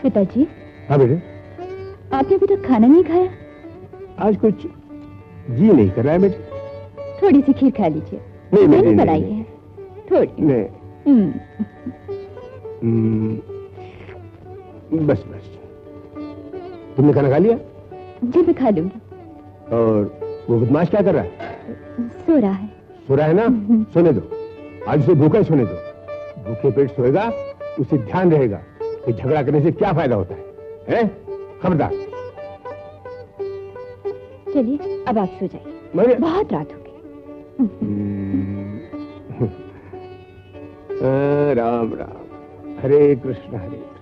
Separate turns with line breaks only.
पिताजी।
हाँ बेटे।
आपने अभी तक खाना नहीं खाया?
आज कुछ जी नहीं कर रहा है बेटे।
थोड़ी सी खीर खा लीजिए।
नहीं
मैंने बनाई है थोड़ी।
नहीं। बस बस। तुमने खाना खा लिया?
जी मैं खा लूंगी।
और वो बदमाश क्या कर रहा है?
सो रहा है।
सो रहा है ना? सोने दो। आज उसे भूखा ही सोने दो। भूखे पेट सोएगा उसे ध्यान रहेगा कि झगड़ा करने से क्या फायदा होता है? खबरदार।
चलिए अब आप सो जाइए, बहुत रात हो गई।
राम राम, हरे कृष्ण हरे